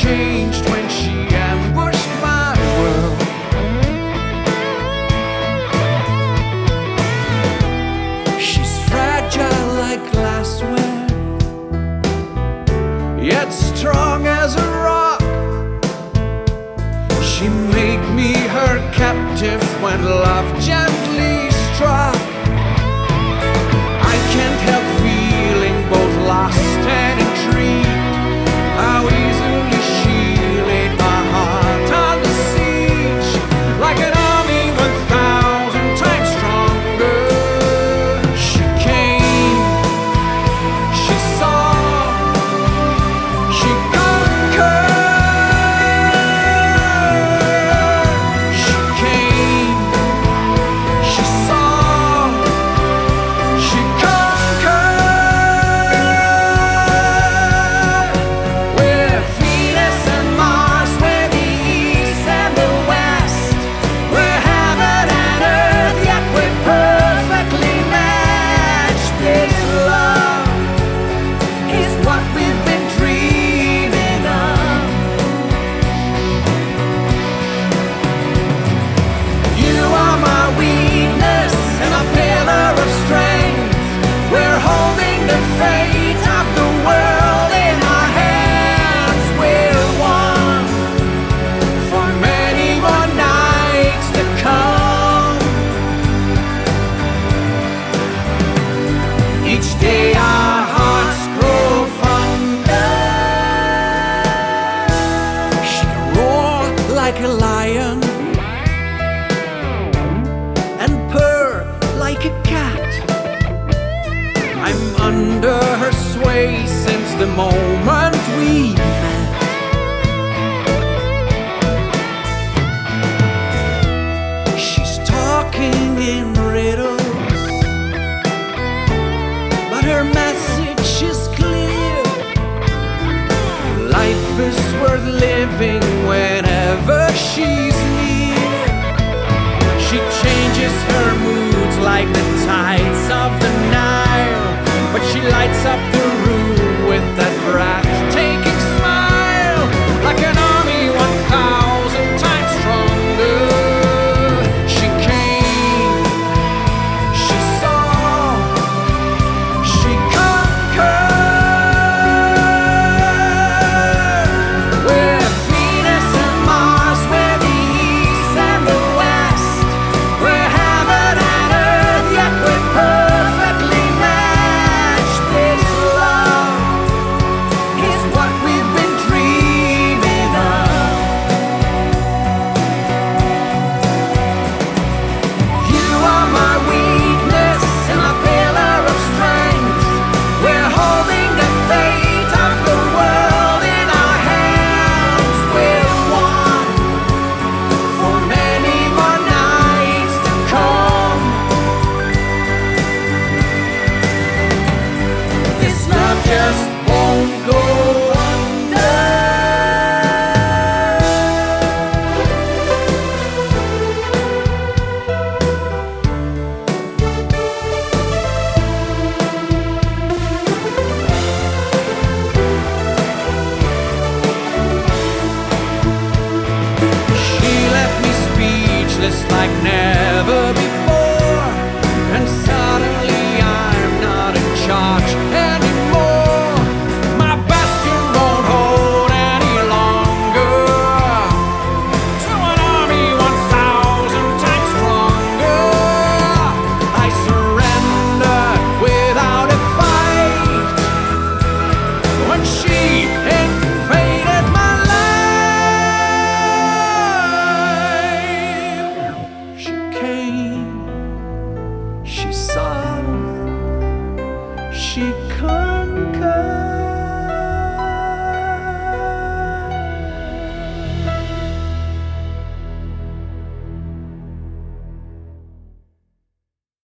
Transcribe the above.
changed when she ambushed my world. She's fragile like glassware, yet strong as a rock. She made me her captive when love gently struck. I can't help feeling both lost and intrigued. How easily she laid my heart on the siege, like an army 1,000 times stronger. She came, she saw, she conquered. She came, she saw, she conquered. We're Venus and Mars, we're the East and the West. We're heaven and earth, yet we're perfectly matched. This love is what we've been dreaming of. You are my weakness and a pillar of strength. We're holding the fate of the world in our hands. We're one for many more nights to come. Each day our hearts grow fonder. She can roar like a lion and purr like a cat. I'm under her sway since the moment we met. She's talking in riddles, but her message is clear. Life is worth living whenever she's near. She changes her moods like the tides of the Nile, but she lights up the room with that breathtaking smile, like an army 1,000 times stronger. She came, she saw, she conquered. We're Venus and Mars, we're the East and the West. We're heaven and earth, yet we're perfectly matched. This love is what we've been dreaming of. You are my weakness and a pillar of strength. We're holding the fate of the world in our hands. We're one for many more nights to come. This love just won't go under. She left me speechless like never before, and suddenly I'm not in charge anymore. My bastion won't hold any longer. To an army 1,000 times stronger, I surrender without a fight. When she